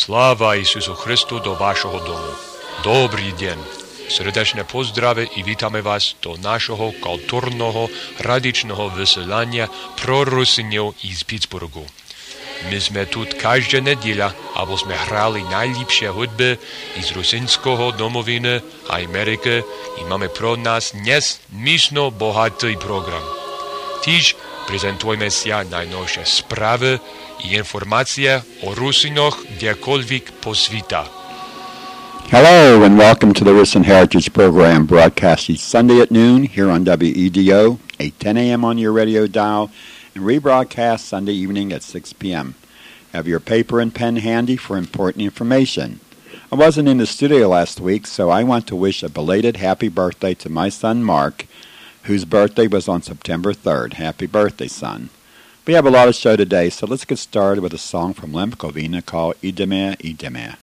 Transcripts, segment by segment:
Слава Ісусу Христу до вашого дому. Добрий день. Сердечне поздрави і вітаємо вас до нашого культурного радичного веселання про русинів із Піцбургу. Ми сме тут кожна неділя, або сме грали найліпші худби із русинського домовини Америки і маємо про нас несмішно багатий програм. Тож презентуємося найновші справи і інформація о русинах декольвік по світа. Hello and welcome to the Rusin Heritage Program, broadcast each Sunday at noon here on WEDO, 8:10 a.m. on your radio dial, and rebroadcast Sunday evening at 6 p.m. Have your paper and pen handy for important information. I wasn't in the studio last week, so I want to wish a belated happy birthday to my son Mark, whose birthday was on September 3rd. Happy birthday, son. We have a lot of show today, so let's get started with a song from Lemkovina called Ideme Ideme.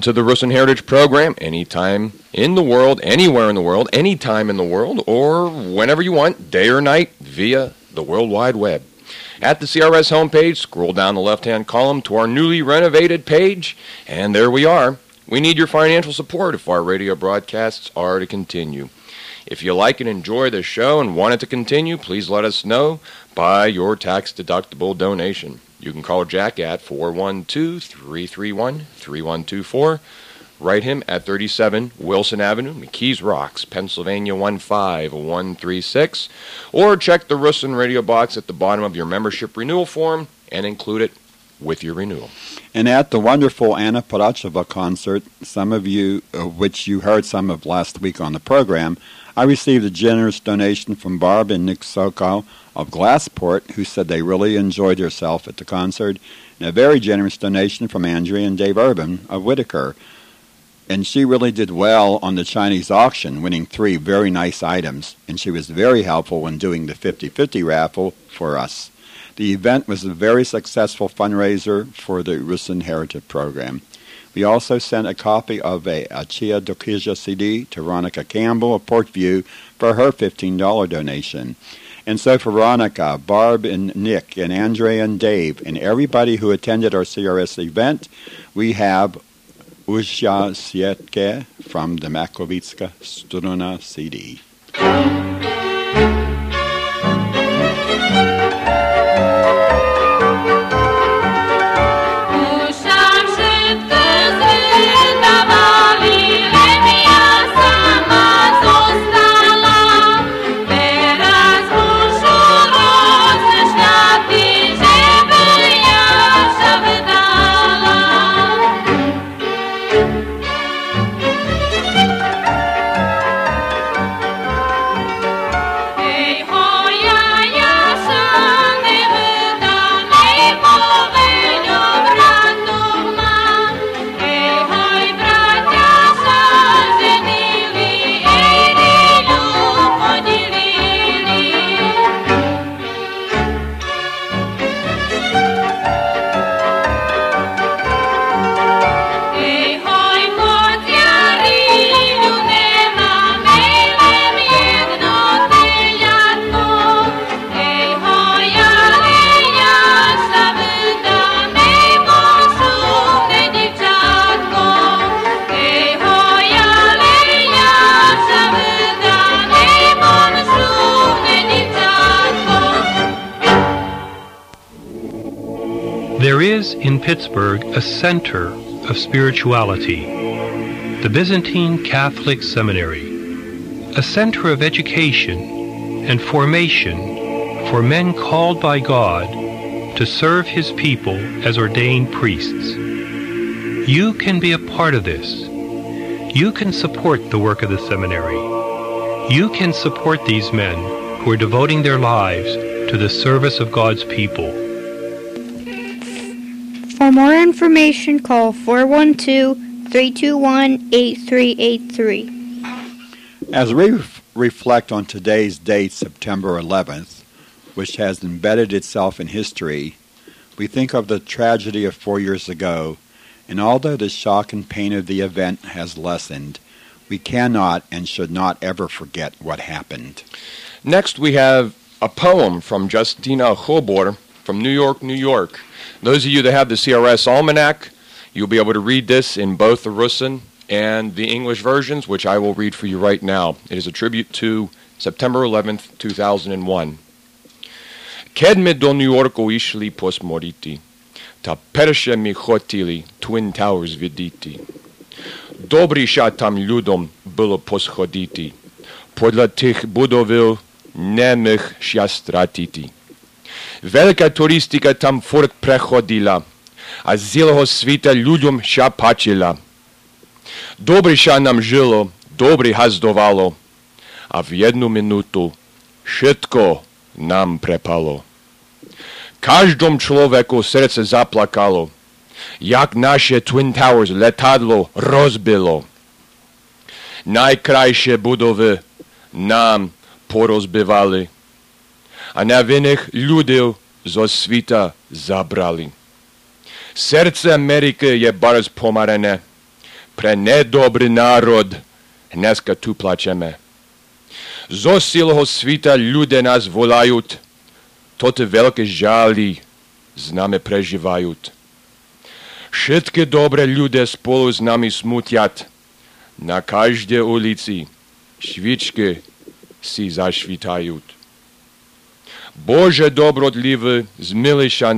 to the Rusin Heritage Program anytime in the world, anywhere in the world, anytime in the world, or whenever you want, day or night, via the World Wide Web. At the CRS homepage, scroll down the left-hand column to our newly renovated page, and there we are. We need your financial support if our radio broadcasts are to continue. If you like and enjoy the show and want it to continue, please let us know by your tax-deductible donation. You can call Jack at 412-331-3124. Write him at 37 Wilson Avenue, McKees Rocks, Pennsylvania 15136. Or check the Rusin radio box at the bottom of your membership renewal form and include it with your renewal. And at the wonderful Anna Parachova concert, some of you, which you heard some of last week on the program, I received a generous donation from Barb and Nick Sokol of Glassport, who said they really enjoyed themselves at the concert, and a very generous donation from Andrea and Dave Urban of Whitaker. And she really did well on the Chinese auction, winning 3 very nice items, and she was very helpful when doing the 50-50 raffle for us. The event was a very successful fundraiser for the Rusin Heritage Program. We also sent a copy of a Chia Dokija CD to Veronica Campbell of Portview for her $15 donation. And so for Veronica, Barb and Nick and Andrea and Dave and everybody who attended our CRS event, we have Uzja Sietke from the Makovitska Struna CD. There is in Pittsburgh a center of spirituality, the Byzantine Catholic Seminary, a center of education and formation for men called by God to serve His people as ordained priests. You can be a part of this. You can support the work of the seminary. You can support these men who are devoting their lives to the service of God's people. For more information, call 412-321-8383. As we reflect on today's date, September 11th, which has embedded itself in history, we think of the tragedy of 4 years ago, and although the shock and pain of the event has lessened, we cannot and should not ever forget what happened. Next, we have a poem from Justina Hobor from New York, New York. Those of you that have the CRS Almanac, you'll be able to read this in both the Rusin and the English versions, which I will read for you right now. It is a tribute to September 11th, 2001. Ked me do New Yorku išli posmoriti, ta perše mi hotili Twin Towers viditi. Dobriša tam ljudom bilo poshoditi, podla tih budovil nemih šjastratiti. Velika turistika tam furt prehodila, a z cijelého svita ljudom ša pačila. Dobriša nam žilo, dobri hazdovalo, a v jednu minutu všetko nam prepalo. Každom človeku srdce zaplakalo, jak naše Twin Towers letadlo rozbilo. Najkrajšie budovy nám porozbivali, a nevinných ľudí zo svita zabrali. Srdce Ameriky je barz pomarené, pre nedobri narod, dneska tu plačeme. Zo silého svita ľudia nás volaють, toto veľké žali s nami prežívaють. Všetky dobré ľudia spolu s nami smutiat, na každej ulici švičky si zašvitajú. Bože dobrodlivý, zmiliša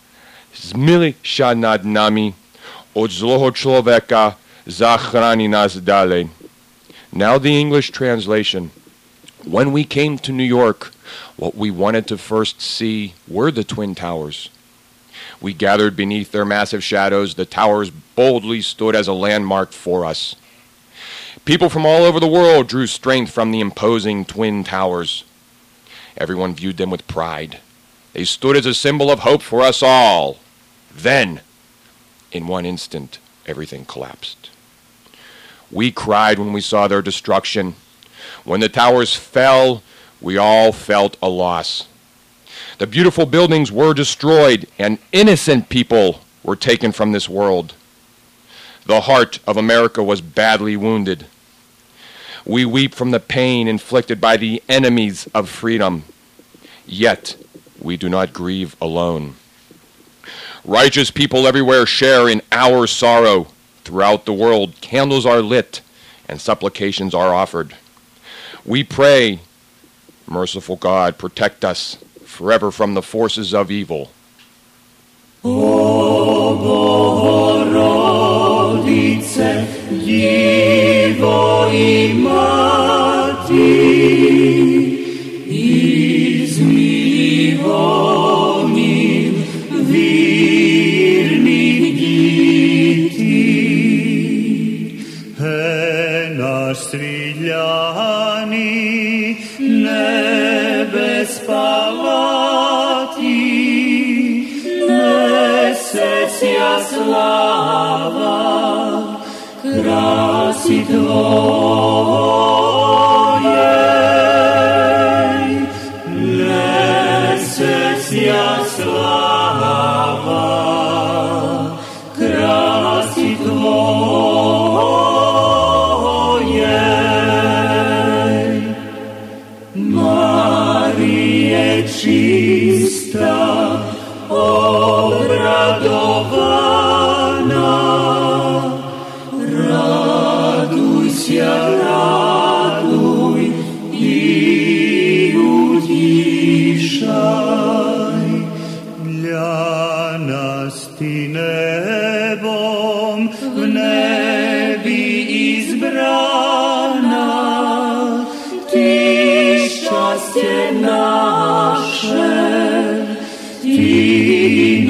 nad nami, od zlého človeka zachráni nás ďalej. Now the English translation. When we came to New York, what we wanted to first see were the Twin Towers. We gathered beneath their massive shadows. The towers boldly stood as a landmark for us. People from all over the world drew strength from the imposing Twin Towers. Everyone viewed them with pride. They stood as a symbol of hope for us all. Then, in one instant, everything collapsed. We cried when we saw their destruction. When the towers fell, we all felt a loss. The beautiful buildings were destroyed, and innocent people were taken from this world. The heart of America was badly wounded. We weep from the pain inflicted by the enemies of freedom. Yet, we do not grieve alone. Righteous people everywhere share in our sorrow. Throughout the world, candles are lit and supplications are offered. We pray, merciful God, protect us forever from the forces of evil. O Bogorodice, Divo i Mati, izmilonim virnih diti, naš striljani nebes palati, nesesja slava, krasi tvojej, nesesja slava, krasi tvojej. Marije čista, obradovana, radujся, raduj i utišaj. Для нас ти небом в небі ізбрана, ти щастя наше, ти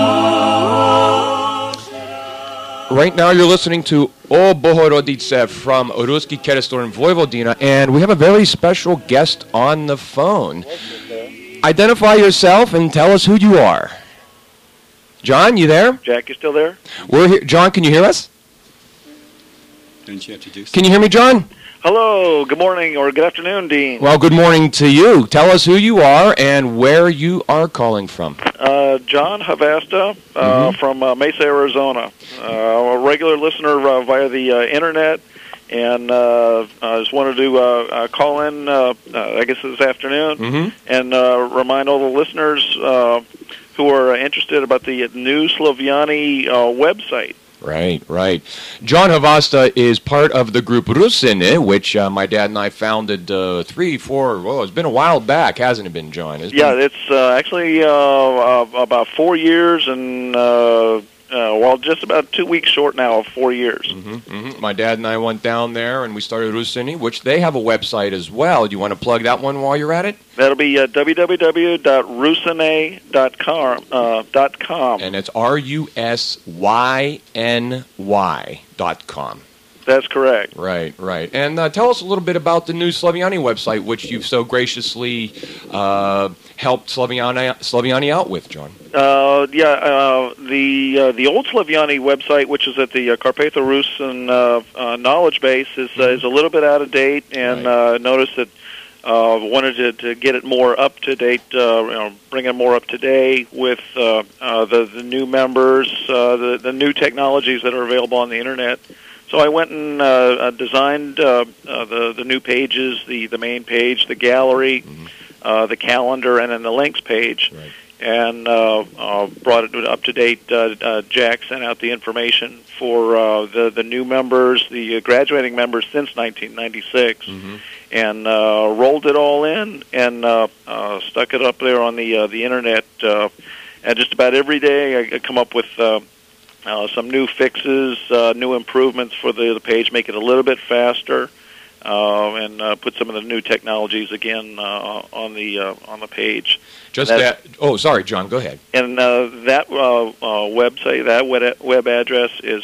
Right now you're listening to O Bohorodice from Ruski Kerestor in Vojvodina, and we have a very special guest on the phone. Identify yourself and tell us who you are. John, you there? Jack, you still there? We're here. John, can you hear us? Didn't you have to do something? Can you hear me, John? Hello, good morning or good afternoon, Dean. Well, good morning to you. Tell us who you are and where you are calling from. John Havasta from Mesa, Arizona. A regular listener via the internet, and I just wanted to call in, I guess this afternoon, and remind all the listeners who are interested about the New Sloviani website. Right, right. John Havasta is part of the group Rusine, which my dad and I founded it's been a while back, hasn't it been, John? It's actually about 4 years and, just about 2 weeks short now of 4 years. My dad and I went down there and we started Rusine, which they have a website as well. Do you want to plug that one while you're at it? That'll be www.rusiny.com. And it's RUSYNY.com. That's correct. Right, right. And tell us a little bit about the new Sloviani website, which you've so graciously helped Sloviani out with, John. The old Sloviani website, which is at the Carpatho Rusin knowledge base, is a little bit out of date, and noticed that wanted to get it more up to date, bring it more up to date with the new members, the new technologies that are available on the internet. So I went and designed the new pages, the main page, the gallery, the calendar, and then the links page. Right. And brought it up to date. Jack sent out the information for the new members, the graduating members since 1996, and rolled it all in and stuck it up there on the internet. And just about every day, I come up with some new fixes, new improvements for the page, make it a little bit faster. And put some of the new technologies again on the page. Just that. Oh, sorry, John. Go ahead. And that website, that web address is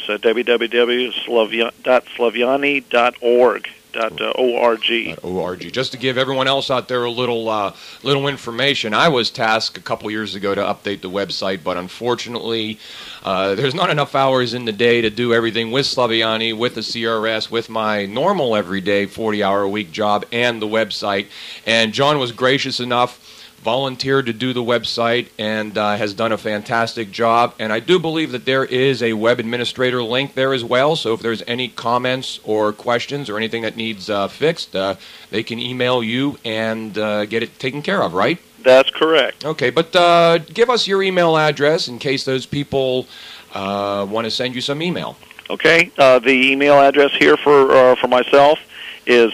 www.slaviani.org. .org. Just to give everyone else out there a little information, I was tasked a couple years ago to update the website, but unfortunately, there's not enough hours in the day to do everything with Slaviani, with the CRS, with my normal everyday 40-hour-a-week job and the website. And John was gracious enough, volunteered to do the website, and has done a fantastic job. And I do believe that there is a web administrator link there as well, so if there's any comments or questions or anything that needs fixed, they can email you and get it taken care of, right? That's correct. Okay, but give us your email address in case those people want to send you some email. Okay, the email address here for myself is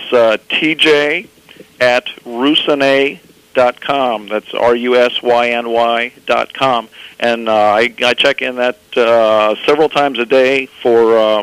tj@rusyny.com. That's RUSYNY.com, and I check in that several times a day for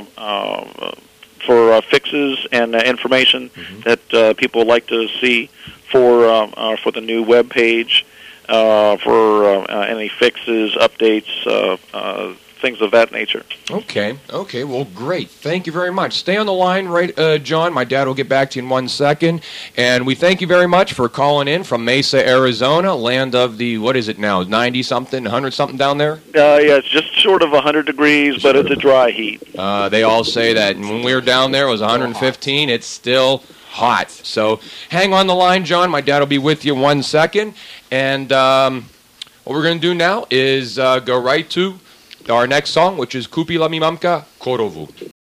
fixes and information that people would like to see for the new web page, for any fixes, updates, things of that nature. Okay, well, great. Thank you very much. Stay on the line, right, John? My dad will get back to you in 1 second. And we thank you very much for calling in from Mesa, Arizona, land of the, what is it now, 90-something, 100-something down there? Yeah, it's just short of 100 degrees, but it's a dry heat. They all say that. And when we were down there, it was 115. It's still hot. So hang on the line, John. My dad will be with you in 1 second. And what we're going to do now is go right to our next song, which is Kupila mi mamka Korovu.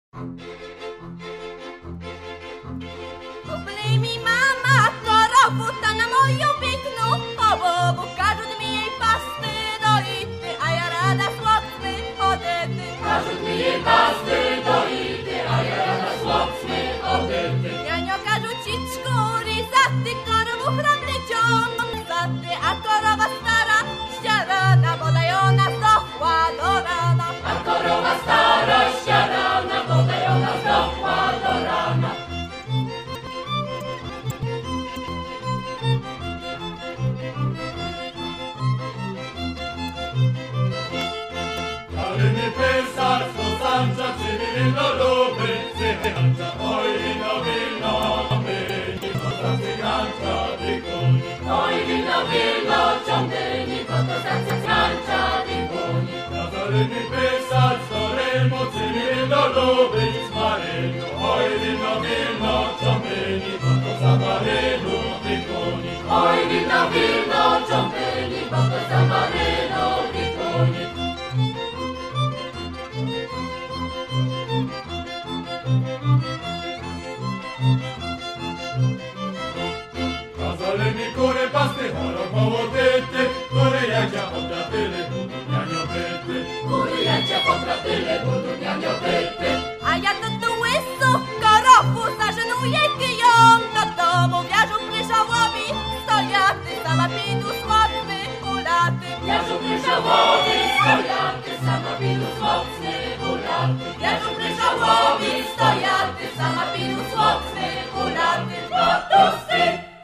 Kupili mi mama korovu, ta na moją piękną obowu. Każdy mi jej pasty doity, a ja rada słodny odety. Każdy mi jej pasty doity, a ja rada słodny odety. Janio każu ci czkóry, za ty korowu hrabny ciąg. Za ty, a korowa stara, ściarana, bodaj ona zdохła do rana. A korowa stara, ściarana, bodaj ona zdохła do rana. Karyny pesarstwo sancza, cywili do luby, cygancza, oj wino, myni, kota cygancza, wykuni. Oj wino, ciągnyni, kota cygancza, wykuni. Karyny pesarstwo remo, cywili do luby, smarynu. Oj wino, ciągnyni, kota zamarynu, wykuni. Oj wino, ciągnyni, kota zamarynu, wykuni. Kazali mi kury pasty, chorobowo tyty, kury jadzia potratyle, budu nianiobyty. Kury jadzia potratyle, budu nianiobyty. A ja to tu łysu korowu zażenuję kijom do domu. Wiarzu pryszałowi stojaty, samapidu słodny ulaty. Wiarzu pryszałowi stojaty, samapidu słodny ulaty. Wiarzu pryszałowi stojaty, samapidu słodny ulaty. Potusty!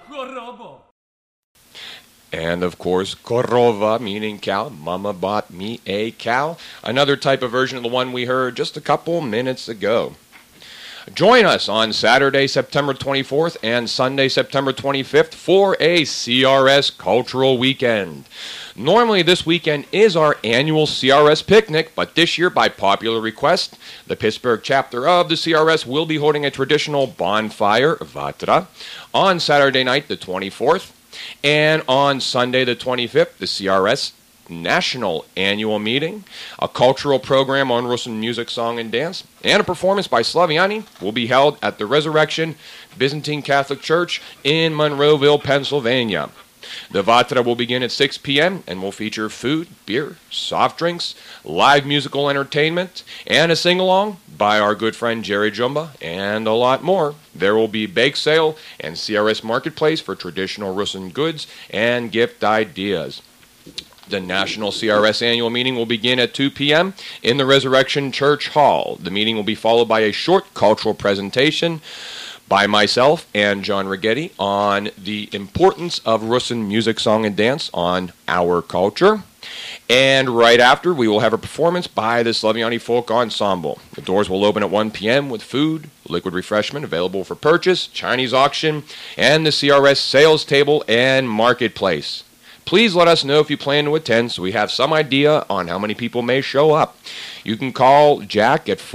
And, of course, korova, meaning cow. Mama bought me a cow. Another type of version of the one we heard just a couple minutes ago. Join us on Saturday, September 24th and Sunday, September 25th for a CRS Cultural Weekend. Normally, this weekend is our annual CRS picnic, but this year, by popular request, the Pittsburgh chapter of the CRS will be holding a traditional bonfire, Vatra, on Saturday night, the 24th, and on Sunday, the 25th, the CRS National Annual Meeting, a cultural program on Russian music, song, and dance, and a performance by Slaviani will be held at the Resurrection Byzantine Catholic Church in Monroeville, Pennsylvania. The Vatra will begin at 6 p.m. and will feature food, beer, soft drinks, live musical entertainment, and a sing-along by our good friend Jerry Jumba, and a lot more. There will be bake sale and CRS marketplace for traditional Russian goods and gift ideas. The National CRS Annual Meeting will begin at 2 p.m. in the Resurrection Church Hall. The meeting will be followed by a short cultural presentation by myself and John Righetti on the importance of Russian music, song, and dance on our culture. And right after, we will have a performance by the Slaviani Folk Ensemble. The doors will open at 1 p.m. with food, liquid refreshment available for purchase, Chinese auction, and the CRS sales table and marketplace. Please let us know if you plan to attend so we have some idea on how many people may show up. You can call Jack at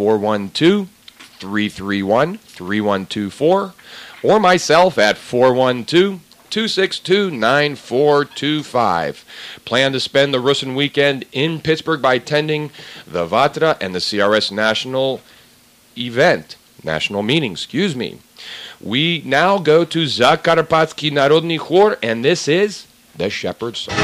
412-331-3124 or myself at 412-262-9425. Plan to spend the Russian weekend in Pittsburgh by attending the Vatra and the CRS National Meeting. We now go to Zakarpatsky Narodny Khor, and this is The Shepherd's Song.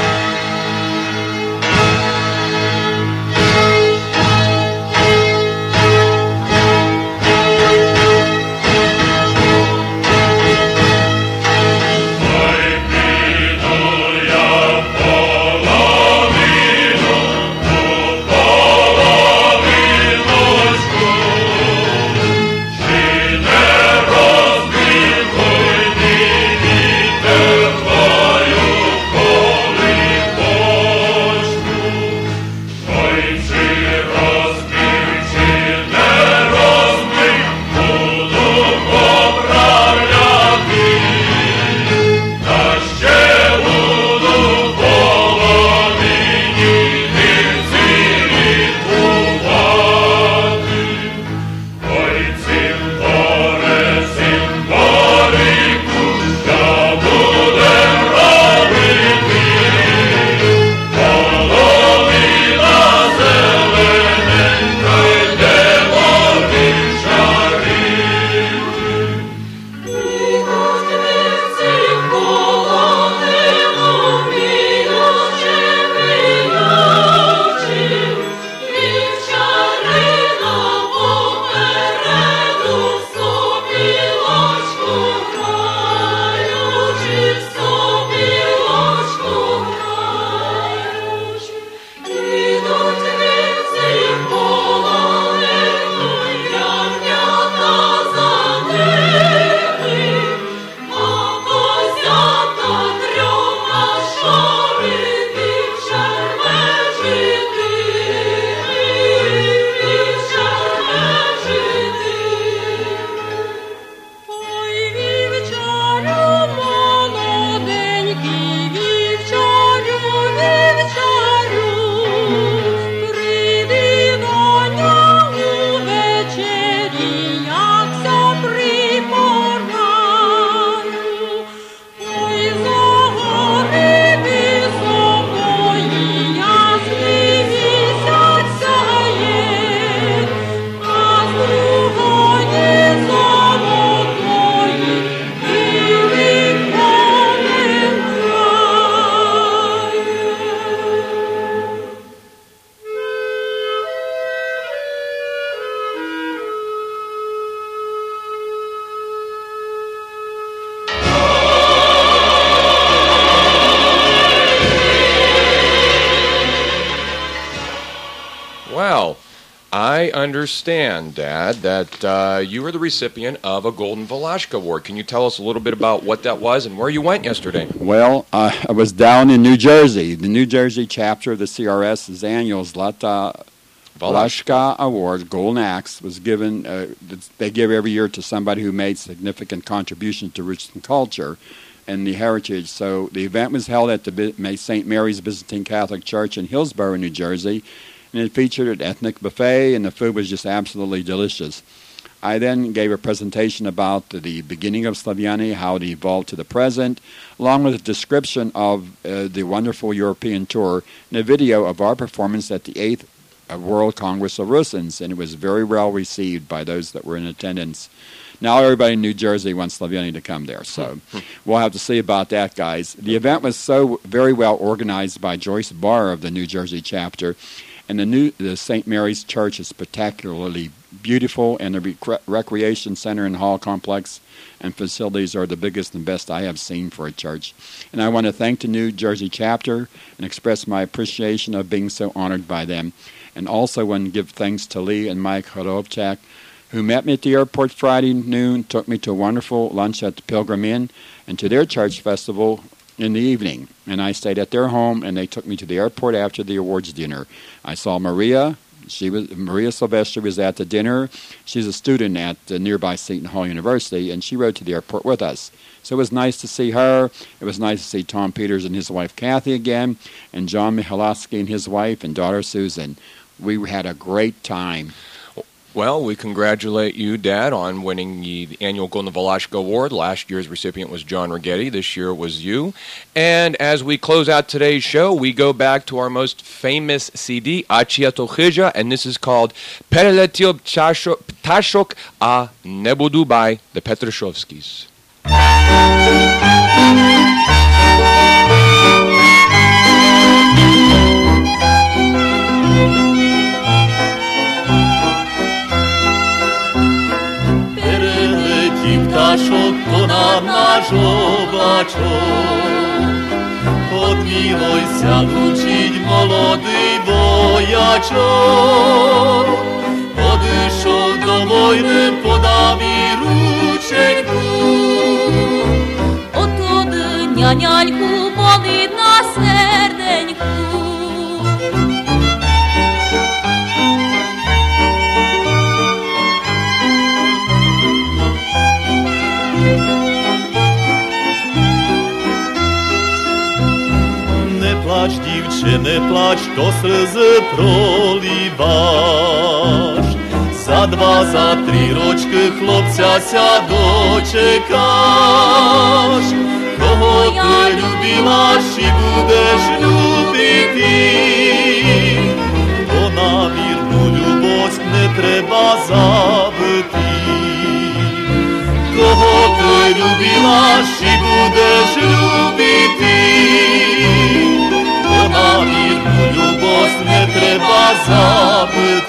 I understand, Dad, that you were the recipient of a Golden Volashka Award. Can you tell us a little bit about what that was and where you went yesterday? Well, I was down in New Jersey. The New Jersey chapter of the CRS's annual Zlata Volashka Award, Golden Axe, was given, they give every year to somebody who made significant contributions to Russian culture and the heritage. So the event was held at the St. Mary's Byzantine Catholic Church in Hillsborough, New Jersey, and it featured an ethnic buffet, and the food was just absolutely delicious. I then gave a presentation about the beginning of Slaviani, how it evolved to the present, along with a description of the wonderful European tour and a video of our performance at the 8th World Congress of Russians, and it was very well received by those that were in attendance. Now everybody in New Jersey wants Slaviani to come there, so we'll have to see about that, guys. The event was so very well organized by Joyce Barr of the New Jersey chapter, and the St. Mary's Church is spectacularly beautiful, and the recreation center and hall complex and facilities are the biggest and best I have seen for a church. And I want to thank the New Jersey chapter and express my appreciation of being so honored by them. And also want to give thanks to Lee and Mike Horovchak, who met me at the airport Friday noon, took me to a wonderful lunch at the Pilgrim Inn, and to their church festival in the evening. And I stayed at their home, and they took me to the airport after the awards dinner. I saw Maria. Maria Silvestri was at the dinner. She's a student at nearby Seton Hall University, and she rode to the airport with us. So it was nice to see her. It was nice to see Tom Peters and his wife Kathy again, and John Michalowski and his wife and daughter Susan. We had a great time. Well, we congratulate you, Dad, on winning the annual Golden Velashko Award. Last year's recipient was John Righetti. This year was you. And as we close out today's show, we go back to our most famous CD, Achia Tochija, and this is called Pereletil Ptashok a Nebudu by the Petrushovskis. Пташок понад наш облачок, подмілойся, лучить молодий воячок. Подійшов до війни, подав і рученьку. Отуди няняльку болить на серденьку. Не плач, дівче, не плач, то сльози проліваш. За 2, за 3 рочки хлопця ся дочекаш. Кого ти любила, і будеш любити, бо на вірну любов не треба забити. Кого ти любила, і будеш любити, бо на вірну любов не треба забити.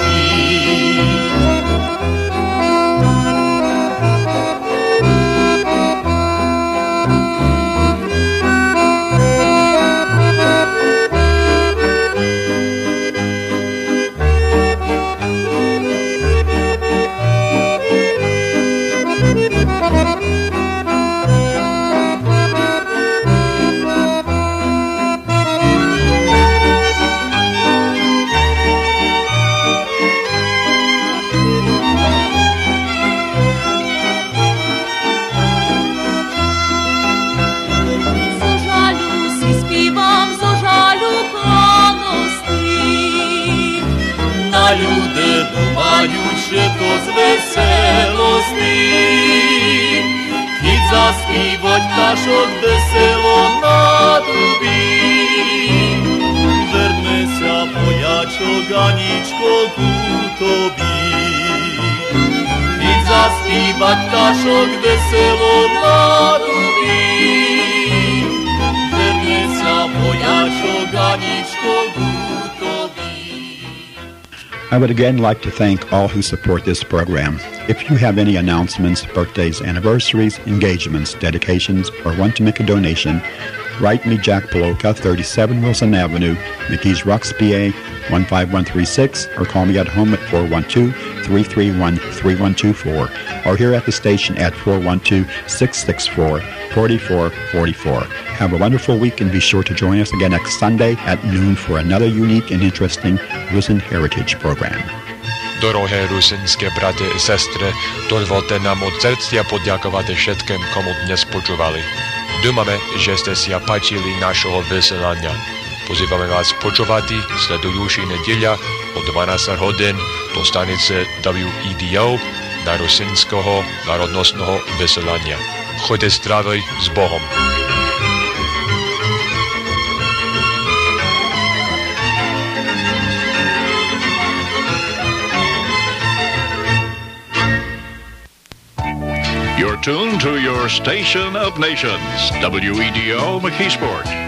Люди думають, що то з веселості, і заспівать пташок весело на тобі. Вернися, воячок, Анічко, у тобі. І заспівать пташок весело на тобі. Вернися, воячок, Анічко, у тобі. I would again like to thank all who support this program. If you have any announcements, birthdays, anniversaries, engagements, dedications, or want to make a donation, write me Jack Poloka, 37 Wilson Avenue, McKees Rocks, PA 15136, or call me at home at 412-331-3124, or here at the station at 412-664-4444. Have a wonderful week, and be sure to join us again next Sunday at noon for another unique and interesting Rusin Heritage program. Дороге русинські брати і сестри, дозвольте нам від серця подякувати všetkým, кому дnes počúvali. Думаме, že ste si páčili našого vysielania. Pozývame vás počúvať sledujúci nedeľa o 12 hodín do stanice WEDO rusínskoho národnostného vysielania. Choďte zdravý s Bohom. You're tuned to your station of nations, WEDO McKeesport.